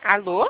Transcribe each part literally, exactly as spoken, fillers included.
Alô?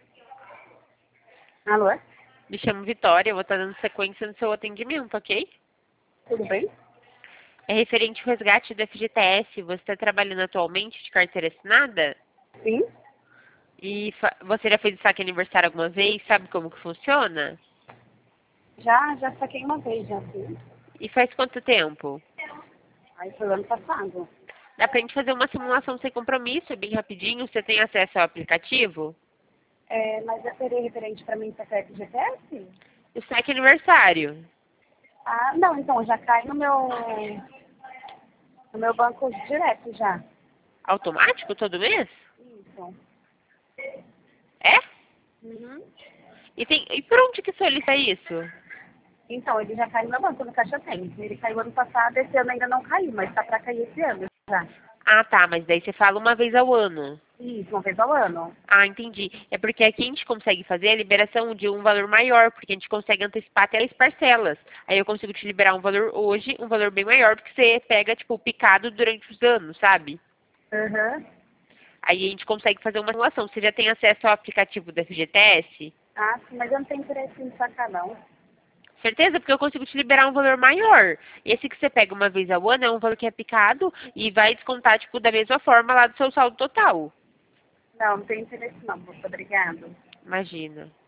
Alô? Me chamo Vitória, eu vou estar dando sequência no seu atendimento, ok? Tudo bem? É referente ao resgate do F G T S. Você está trabalhando atualmente de carteira assinada? Sim. E fa- você já fez o saque aniversário alguma vez? Sabe como que funciona? Já, já saquei uma vez, já sim. E faz quanto tempo? Aí foi o ano passado. Dá pra gente fazer uma simulação sem compromisso, é bem rapidinho. Você tem acesso ao aplicativo? É, mas eu seria referente para mim para F G T S? O saque aniversário. Ah, não, então já cai no meu no meu banco direto já. Automático todo mês? Isso. É? Uhum. E, tem, e por onde que solicita isso? Então, ele já cai no meu banco, no Caixa Tem. Ele caiu ano passado, esse ano ainda não caiu, mas tá para cair esse ano já. Ah, tá, mas daí você fala uma vez ao ano. Isso, uma vez ao ano. Ah, entendi. É porque aqui a gente consegue fazer a liberação de um valor maior, porque a gente consegue antecipar até as parcelas. Aí eu consigo te liberar um valor hoje, um valor bem maior, porque você pega, tipo, picado durante os anos, sabe? Uhum. Aí a gente consegue fazer uma simulação. Você já tem acesso ao aplicativo do F G T S? Ah, sim, mas eu não tenho interesse em sacar, não. Certeza? Porque eu consigo te liberar um valor maior. Esse que você pega uma vez ao ano é um valor que é picado e vai descontar, tipo, da mesma forma lá do seu saldo total. Não, não tenho interesse não, moça. Obrigado. Imagina.